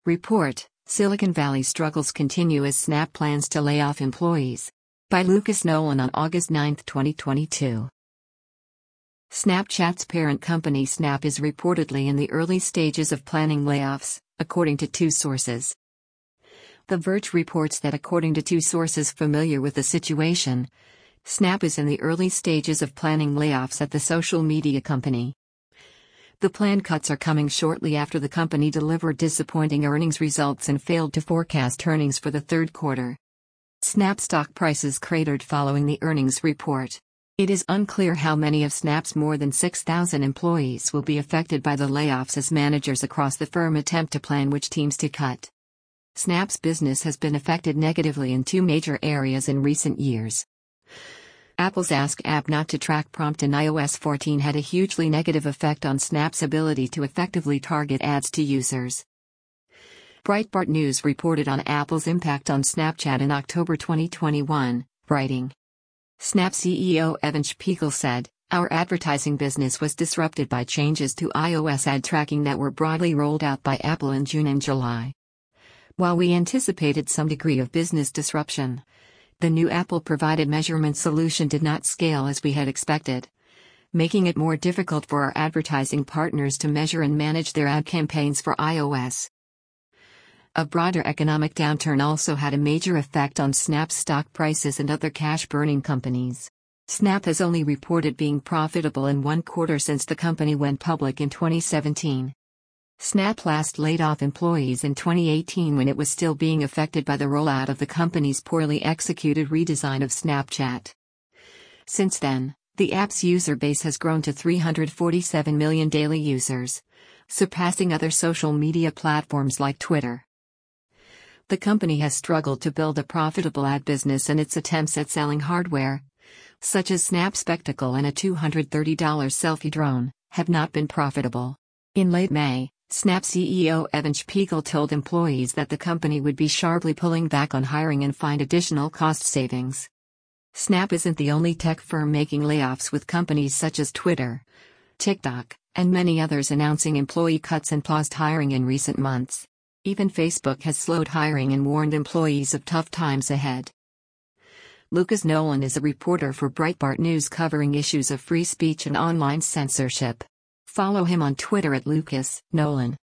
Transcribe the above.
Report: Silicon Valley struggles continue as Snap plans to lay off employees. By Lucas Nolan on August 9, 2022. Snapchat's parent company Snap is reportedly in the early stages of planning layoffs, according to two sources. The Verge reports that according to two sources familiar with the situation, Snap is in the early stages of planning layoffs at the social media company. The planned cuts are coming shortly after the company delivered disappointing earnings results and failed to forecast earnings for the third quarter. Snap stock prices cratered following the earnings report. It is unclear how many of Snap's more than 6,000 employees will be affected by the layoffs as managers across the firm attempt to plan which teams to cut. Snap's business has been affected negatively in two major areas in recent years. Apple's Ask app not to track prompt in iOS 14 had a hugely negative effect on Snap's ability to effectively target ads to users. Breitbart News reported on Apple's impact on Snapchat in October 2021, writing, Snap CEO Evan Spiegel said, "Our advertising business was disrupted by changes to iOS ad tracking that were broadly rolled out by Apple in June and July. While we anticipated some degree of business disruption, the new Apple-provided measurement solution did not scale as we had expected, making it more difficult for our advertising partners to measure and manage their ad campaigns for iOS." A broader economic downturn also had a major effect on Snap's stock prices and other cash-burning companies. Snap has only reported being profitable in one quarter since the company went public in 2017. Snap last laid off employees in 2018 when it was still being affected by the rollout of the company's poorly executed redesign of Snapchat. Since then, the app's user base has grown to 347 million daily users, surpassing other social media platforms like Twitter. The company has struggled to build a profitable ad business, and its attempts at selling hardware, such as Snap Spectacle and a $230 selfie drone, have not been profitable. In late May, Snap CEO Evan Spiegel told employees that the company would be sharply pulling back on hiring and find additional cost savings. Snap isn't the only tech firm making layoffs, with companies such as Twitter, TikTok, and many others announcing employee cuts and paused hiring in recent months. Even Facebook has slowed hiring and warned employees of tough times ahead. Lucas Nolan is a reporter for Breitbart News covering issues of free speech and online censorship. Follow him on Twitter at Lucas Nolan.